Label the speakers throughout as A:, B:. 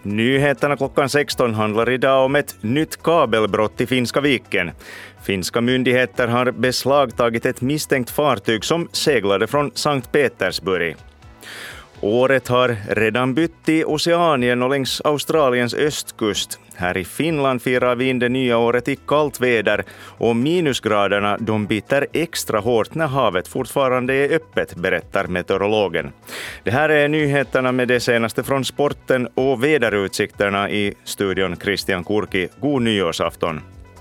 A: Nyheterna klockan 16 handlar idag om ett nytt kabelbrott i Finska viken. Finska myndigheter har beslagtagit ett misstänkt fartyg som seglade från Sankt Petersburg. Året har redan bytt i Oceanien och längs Australiens östkust. Här i Finland firar vi in det nya året i kallt väder och minusgraderna de biter extra hårt när havet fortfarande är öppet, berättar meteorologen. Det här är nyheterna med det senaste från sporten och väderutsikterna i studion Christian Kurki. God nyårsafton!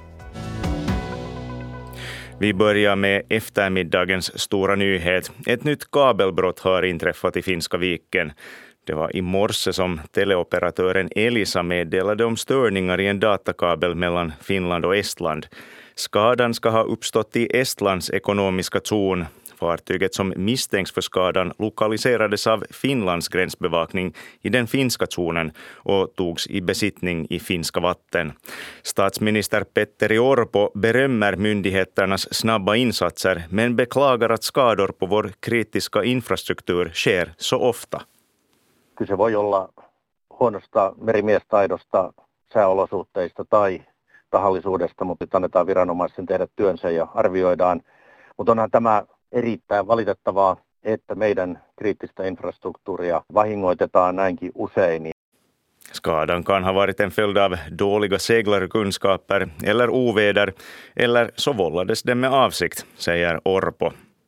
A: Vi börjar med eftermiddagens stora nyhet. Ett nytt kabelbrott har inträffat i Finska viken. Det var i morse som teleoperatören Elisa meddelade om störningar i en datakabel mellan Finland och Estland. Skadan ska ha uppstått i Estlands ekonomiska zon. Fartyget som misstänks för skadan lokaliserades av Finlands gränsbevakning i den finska zonen och togs i besittning i finska vatten. Statsminister Petteri Orpo berömmer myndigheternas snabba insatser men beklagar att skador på vår kritiska infrastruktur sker så ofta.
B: Kyse voi olla huonosta merimiestaidosta, sääolosuhteista tai tahallisuudesta, mutta annetaan viranomaisten tehdä työnsä ja arvioidaan. Mutta onhan tämä erittäin valitettavaa, että meidän kriittistä infrastruktuuria vahingoitetaan näinkin usein.
A: Skadan kan ha varit en följd av dåliga seglarkunskaper eller oväder, eller så vållades det med avsikt, säger Orpo.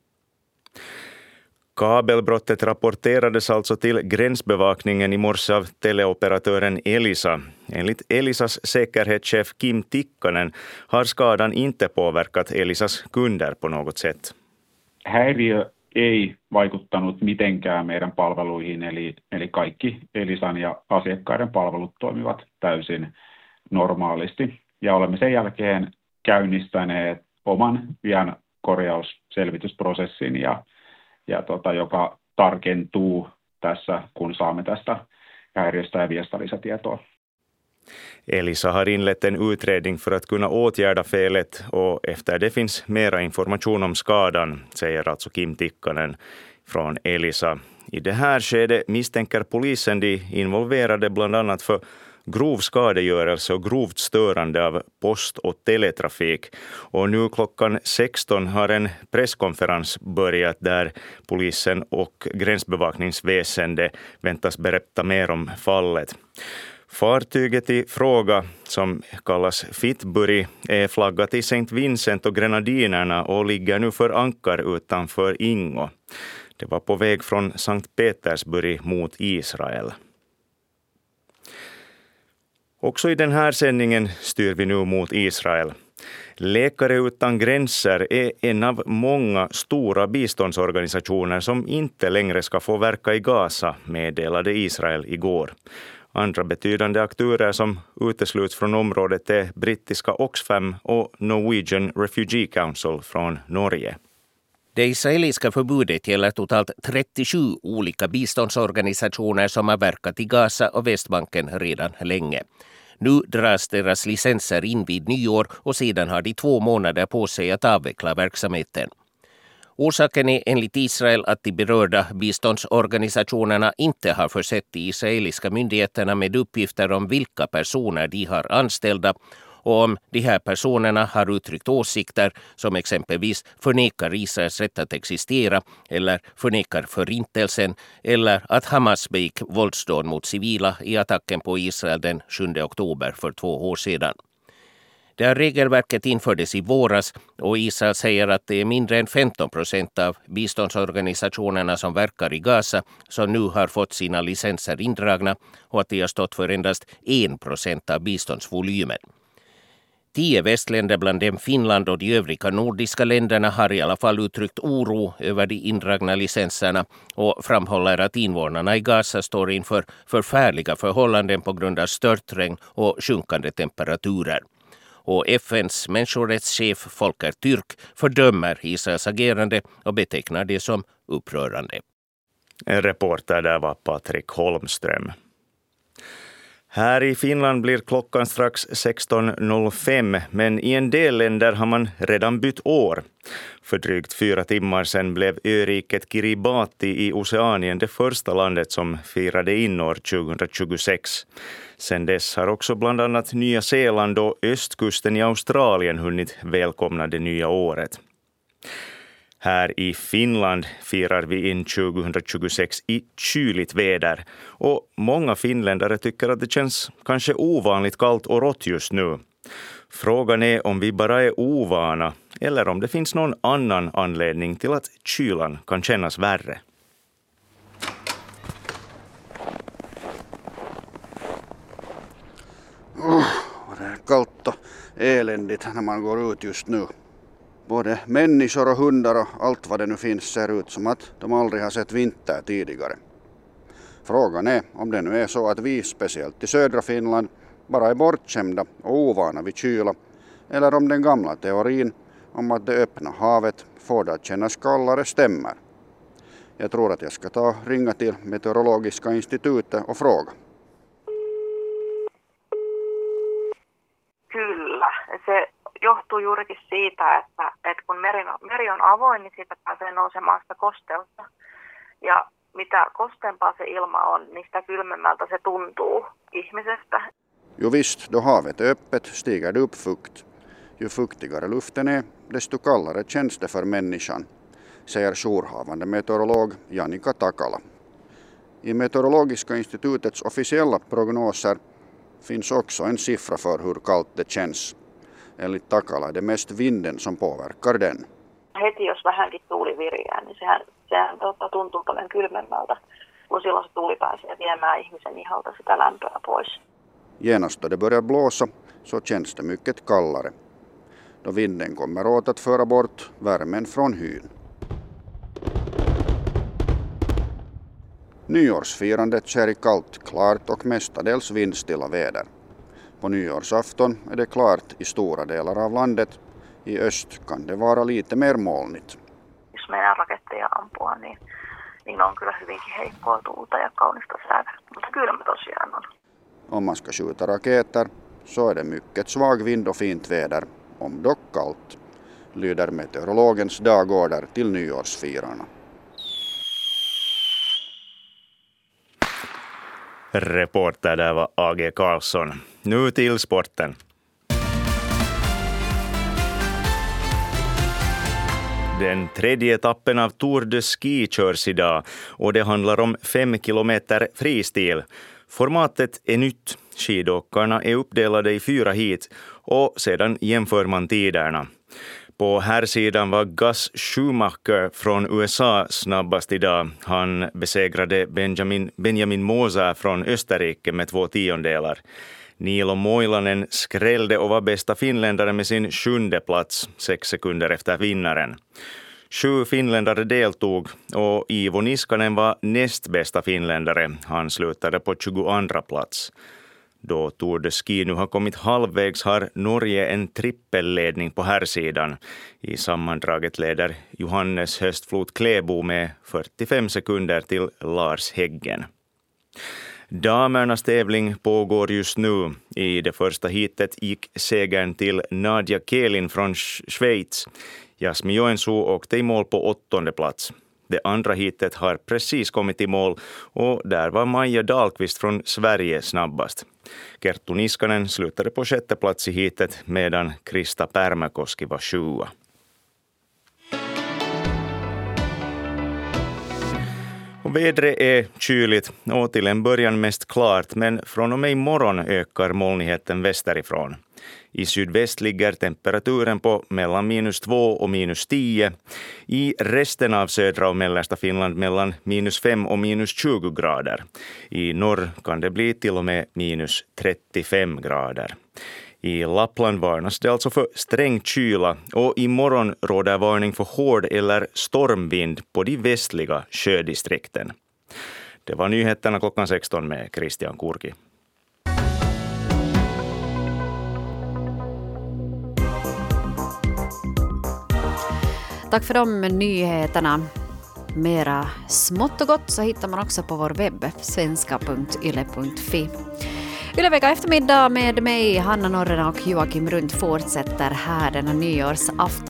A: Kabelbrottet rapporterades alltså till gränsbevakningen i morse av teleoperatören Elisa. Enligt Elisas säkerhetschef Kim Tikkanen har skadan inte påverkat Elisas kunder på något sätt.
C: Häiriö ei vaikuttanut mitenkään meidän palveluihin, eli kaikki Elisan ja asiakkaiden palvelut toimivat täysin normaalisti. Ja olemme sen jälkeen käynnistäneet oman vian korjausselvitysprosessin, joka tarkentuu tässä, kun saamme tästä häiriöstä ja viasta lisätietoa.
A: Elisa har inlett en utredning för att kunna åtgärda felet och efter det finns mera information om skadan, säger alltså Kim Tikkanen från Elisa. I det här skedet misstänker polisen de involverade bland annat för grov skadegörelse och grovt störande av post- och teletrafik. Och nu klockan 16 har en presskonferens börjat där polisen och gränsbevakningsväsende väntas berätta mer om fallet. Fartyget i fråga, som kallas Fitbury, är flaggat i St. Vincent och Grenadinerna och ligger nu för ankar utanför Ingo. Det var på väg från Sankt Petersburg mot Israel. Också i den här sändningen styr vi nu mot Israel. Läkare utan gränser är en av många stora biståndsorganisationer som inte längre ska få verka i Gaza, meddelade Israel igår. Andra betydande aktörer som utesluts från området är brittiska Oxfam och Norwegian Refugee Council från Norge.
D: Det israeliska förbudet gäller totalt 37 olika biståndsorganisationer som har verkat i Gaza och Västbanken redan länge. Nu dras deras licenser in vid nyår och sedan har de 2 månader på sig att avveckla verksamheten. Orsaken är enligt Israel att de berörda biståndsorganisationerna inte har försett de israeliska myndigheterna med uppgifter om vilka personer de har anställda och om de här personerna har uttryckt åsikter som exempelvis förnekar Israels rätt att existera eller förnekar förintelsen eller att Hamas begick våldsdåd mot civila i attacken på Israel den 7 oktober för 2 år sedan. Det här regelverket infördes i våras och Israel säger att det är mindre än 15% av biståndsorganisationerna som verkar i Gaza som nu har fått sina licenser indragna och att de har stått för endast 1% av biståndsvolymen. 10 västländer, bland dem Finland och de övriga nordiska länderna, har i alla fall uttryckt oro över de indragna licenserna och framhåller att invånarna i Gaza står inför förfärliga förhållanden på grund av störtregn och sjunkande temperaturer. Och FNs människorättschef Volker Türk fördömer Israels agerande och betecknar det som upprörande.
A: En reporter där var Patrik Holmström. Här i Finland blir klockan strax 16.05, men i en del länder har man redan bytt år. För drygt 4 timmar sedan blev öriket Kiribati i Oceanien det första landet som firade in år 2026. Sedan dess har också bland annat Nya Zeeland och östkusten i Australien hunnit välkomna det nya året. Här i Finland firar vi in 2026 i kyligt väder och många finländare tycker att det känns kanske ovanligt kallt och rått just nu. Frågan är om vi bara är ovana eller om det finns någon annan anledning till att kylan kan kännas värre.
E: Det är kallt och eländigt när man går ut just nu. Både människor och hundar och allt vad det nu finns ser ut som att de aldrig har sett vinter tidigare. Frågan är om det nu är så att vi, speciellt i södra Finland, bara är bortskämda och ovana vid kyla, eller om den gamla teorin om att det öppna havet får det att kännas kallare stämmer. Jag tror att jag ska ringa till Meteorologiska institutet och fråga.
F: Kyllä, se johtuu juurikin siitä, että kun meri on avoin, niin siitä pääsee nousemaan sitä kosteutta. Ja mitä kosteampaa se ilma on, niin sitä kylmemmältä se tuntuu ihmisestä.
E: Jo visst, då havet är öppet stiger det upp fukt. Ju fuktigare luften är, desto kallare känns det för människan, säger jourhavande meteorolog Janika Takala. I Meteorologiska institutets officiella prognoser finns också en siffra för hur kallt det känns. Enligt Takala är det mest vinden som påverkar den.
F: Heti jos vähänkin tuuli viriää, niin sehän tuntuu paljon kylmemmältä, kun silloin se tuuli pääsee viemään ihmisen ihalta sitä lämpöä pois.
E: Genast då det börjar blåsa så känns det mycket kallare. Då vinden kommer åt att föra bort värmen från hyn. Nyårsfirandet sker i kallt, klart och mestadels vindstilla väder. På nyårsafton är det klart i stora delar av landet. I öst kan det vara lite mer molnigt.
F: Jos meidän raketteja ampua, niin on kyllä hyvinkin heikkoa tuulta ja kaunista säätä. Mutta kylmä tosiaan on.
E: Om man ska skjuta raketer så är det mycket svag vind och fint väder, om dock kallt, lyder meteorologens dagorder till nyårsfirarna.
A: Reporter där var A.G. Karlsson. Nu till sporten. Den tredje etappen av Tour de Ski körs idag och det handlar om 5 kilometer fristil. Formatet är nytt. Skidåkarna är uppdelade i 4 heat och sedan jämför man tiderna. På här sidan var Gus Schumacher från USA snabbast idag. Han besegrade Benjamin Moser från Österrike med 2 tiondelar. Niilo Moilanen skrällde och var bästa finländare med sin 7:e plats, 6 sekunder efter vinnaren. 7 finländare deltog och Iivo Niskanen var näst bästa finländare. Han slutade på 22:a plats. Då Tour de Ski nu har kommit halvvägs har Norge en trippelledning på här sidan. I sammandraget leder Johannes Höstflot Kläbo med 45 sekunder till Lars Häggen. Damernas tävling pågår just nu. I det första heatet gick segern till Nadja Kelin från Schweiz. Jasmi Joensuu åkte i mål på 8:e plats. Det andra heatet har precis kommit i mål och där var Maja Dahlqvist från Sverige snabbast. Kerttu Niskanen slutade på 6:e plats i heatet medan Krista Pärmäkoski var 7:a. Och vädret är kyligt och till en början mest klart, men från och med imorgon ökar molnigheten västerifrån. I sydväst ligger temperaturen på mellan -2 och -10. I resten av södra och mellersta Finland mellan -5 och -20 grader. I norr kan det bli till och med -35 grader. I Lappland varnas det alltså för sträng kyla och imorgon råder varning för hård eller stormvind på de västliga sjödistrikten. Det var nyheterna klockan 16 med Christian Kurki.
G: Tack för de nyheterna. Mera smått och gott så hittar man också på vår webb svenska.yle.fi. Ylevecka eftermiddag med mig, Hanna Norrena och Joakim Runt fortsätter här denna nyårsafton.